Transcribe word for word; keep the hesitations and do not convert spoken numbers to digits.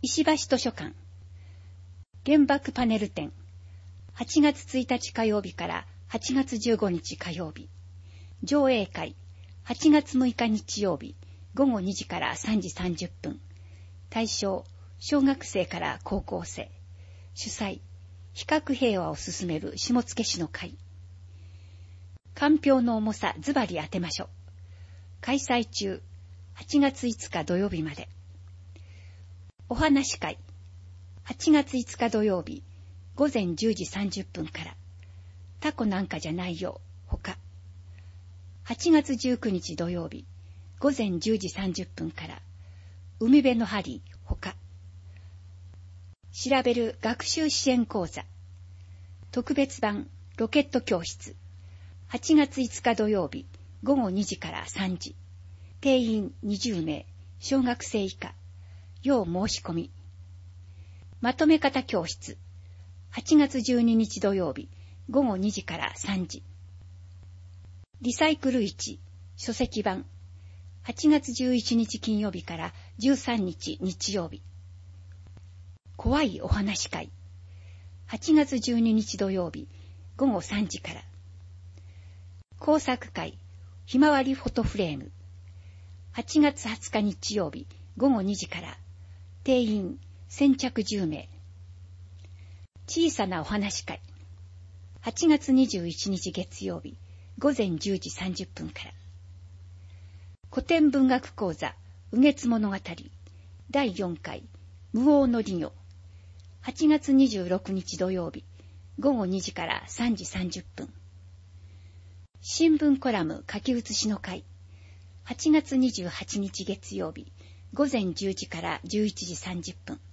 石橋図書館原爆パネル展はちがつついたち火曜日からはちがつじゅうごにち火曜日、上映会はちがつむいか日曜日ごごにじからさんじさんじゅっぷん、対象小学生から高校生、主催比較平和を進める下野市の会。鑑評の重さズバリ当てましょう。開催中はちがついつか土曜日まで。お話会はちがついつか土曜日ごぜんじゅうじさんじゅっぷんから、タコなんかじゃないよほか。はちがつじゅうくにち土曜日ごぜんじゅうじさんじゅっぷんから、海辺の針ほか。調べる学習支援講座特別版ロケット教室はちがついつか土曜日ごごにじからさんじ、定員にじゅうめい、小学生以下、要申し込み。まとめ方教室はちがつじゅうににち土曜日ごごにじからさんじ。リサイクルいち書籍版はちがつじゅういちにち金曜日からじゅうさんにち日曜日。怖いお話会はちがつじゅうににち土曜日ごごさんじから。工作会ひまわりフォトフレームはちがつはつか日曜日ごごにじから、定員先着じゅうめい。小さなお話会はちがつにじゅういちにち月曜日ごぜんじゅうじさんじゅっぷんから。古典文学講座雨月物語だいよんかい無王の利魚はちがつにじゅうろくにち土曜日ごごにじからさんじさんじゅっぷん。新聞コラム書き写しの会はちがつにじゅうはちにち月曜日ごぜんじゅうじからじゅういちじさんじゅっぷん。